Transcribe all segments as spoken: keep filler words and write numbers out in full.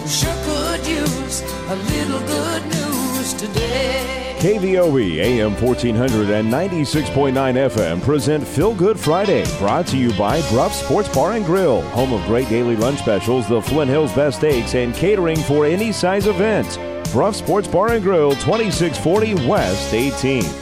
Sure could use a little good news today. K V O E A M fourteen hundred and ninety-six point nine F M present Feel Good Friday, brought to you by Bruff Sports Bar and Grill, home of great daily lunch specials, the Flint Hills Best Steaks, and catering for any size event. Bruff Sports Bar and Grill, twenty-six forty West eighteenth.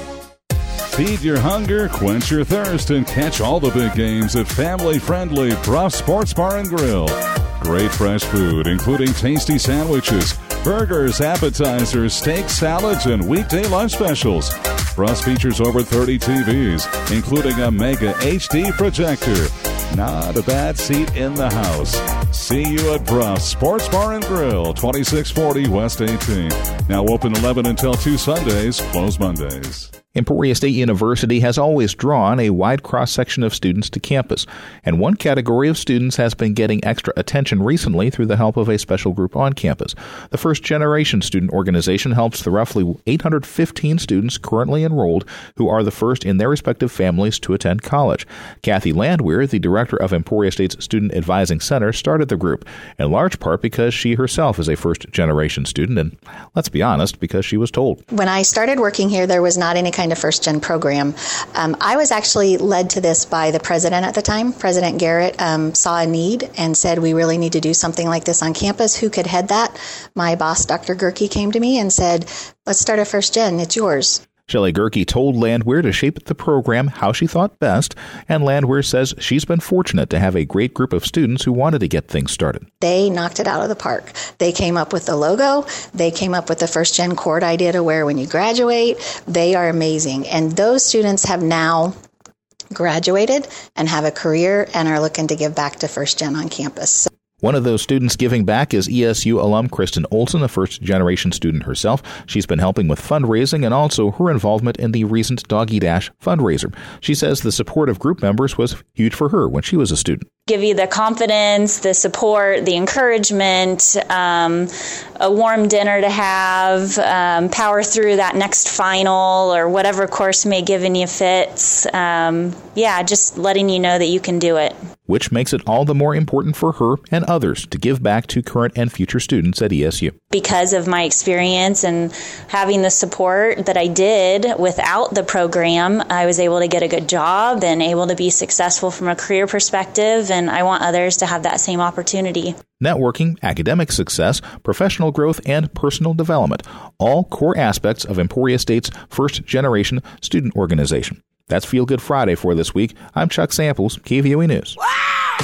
Feed your hunger, quench your thirst, and catch all the big games at family-friendly Bruff Sports Bar and Grill. Great fresh food, including tasty sandwiches, burgers, appetizers, steak, salads, and weekday lunch specials. Bruff features over thirty T Vs, including a mega H D projector. Not a bad seat in the house. See you at Bruff Sports Bar and Grill, twenty-six forty West eighteenth. Now open eleven until two Sundays, closed Mondays. Emporia State University has always drawn a wide cross-section of students to campus, and one category of students has been getting extra attention recently through the help of a special group on campus. The First Generation Student Organization helps the roughly eight hundred fifteen students currently enrolled who are the first in their respective families to attend college. Kathy Landwehr, the director of Emporia State's Student Advising Center, started the group, in large part because she herself is a first-generation student, and let's be honest, because she was told. When I started working here, there was not any kind kind of first-gen program. Um, I was actually led to this by the president at the time. President Garrett um, saw a need and said, we really need to do something like this on campus. Who could head that? My boss, Doctor Gerke, came to me and said, let's start a first-gen. It's yours. Shelley Gerke told Landwehr to shape the program how she thought best, and Landwehr says she's been fortunate to have a great group of students who wanted to get things started. They knocked it out of the park. They came up with the logo. They came up with the first-gen cord idea to wear when you graduate. They are amazing. And those students have now graduated and have a career and are looking to give back to first-gen on campus. So one of those students giving back is E S U alum Kristen Olson, a first-generation student herself. She's been helping with fundraising and also her involvement in the recent Doggy Dash fundraiser. She says the support of group members was huge for her when she was a student. Give you the confidence, the support, the encouragement, um, a warm dinner to have, um, power through that next final or whatever course may given you fits. Um, yeah, just letting you know that you can do it. Which makes it all the more important for her and others to give back to current and future students at E S U. Because of my experience and having the support that I did without the program, I was able to get a good job and able to be successful from a career perspective, and I want others to have that same opportunity. Networking, academic success, professional growth, and personal development, all core aspects of Emporia State's first-generation student organization. That's Feel Good Friday for this week. I'm Chuck Samples, K V O E News. Wow,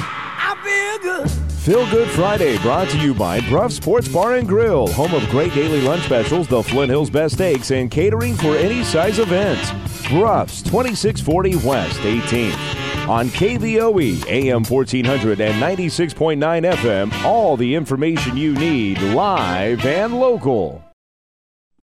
I feel good. Feel Good Friday brought to you by Bruff Sports Bar and Grill, home of great daily lunch specials, the Flint Hills Best Steaks, and catering for any size event. Bruff's, twenty-six forty West eighteenth. On K V O E, A M fourteen hundred and ninety-six point nine F M, all the information you need, live and local.